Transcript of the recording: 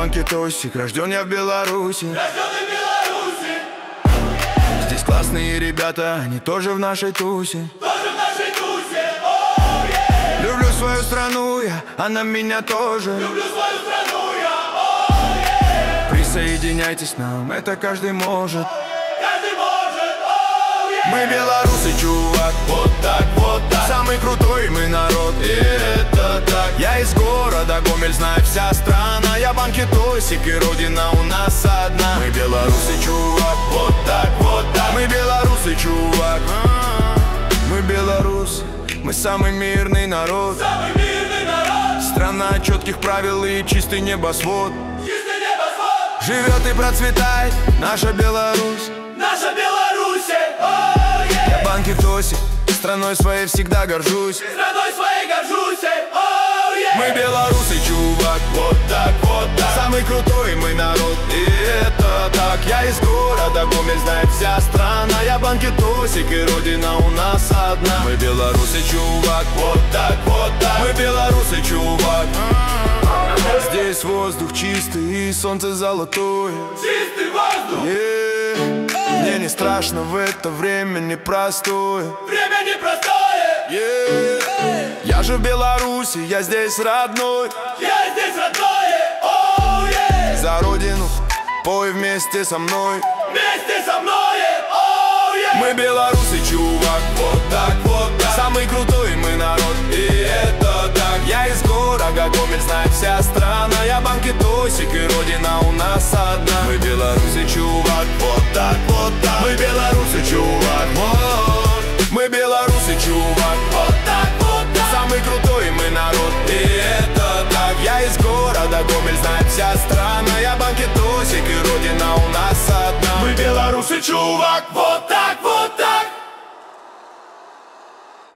банкетосик, рожден я в Беларуси. Здесь классные ребята, они тоже в нашей тусе. Люблю свою страну я, она меня тоже. Присоединяйтесь к нам, это каждый может. Мы белорусы, чувак, вот так, вот так. Самый крутой мы народ, и это так. Я из города Гомель, знает вся страна. Я банкетосик, и родина у нас одна. Мы белорусы, чувак, вот так, вот так. Мы белорусы, чувак, мы белорусы, мы самый мирный народ. Самый мирный народ. Страна четких правил и чистый небосвод. Живет и процветает наша Беларусь. Наша Беларусь, Я банкетосик, страной своей всегда горжусь. страной своей горжусь, Мы белорусы, чувак, вот так, вот так. Самый крутой мы народ, и это так. Я из города Гомель, знает вся страна. Я банкетосик, и родина у нас одна. Мы белорусы, чувак, вот так, вот так. Мы белорусы, чувак. Здесь воздух чистый и солнце золотое. чистый воздух. Мне не страшно в это время непростое. Время непростое. Я же в Беларуси, я здесь родной. Я здесь родной, За родину пой вместе со мной. вместе со мной, Мы белорусы, чувак, вот так, вот так. Самый крутой мы народ, и это так. Я из города Гомель, знает вся страна. Я банкетосик, и родина у нас одна. Мы белорусы, чувак, вот так, вот так. Мы белорусы, чувак, вот. Мы белорусы, чувак, вот так, вот так. Самый крутой мы народ, и это так. Я из города Гомель, знает вся страна. Я банкетосик, и родина у нас одна. Мы белорусы, чувак, вот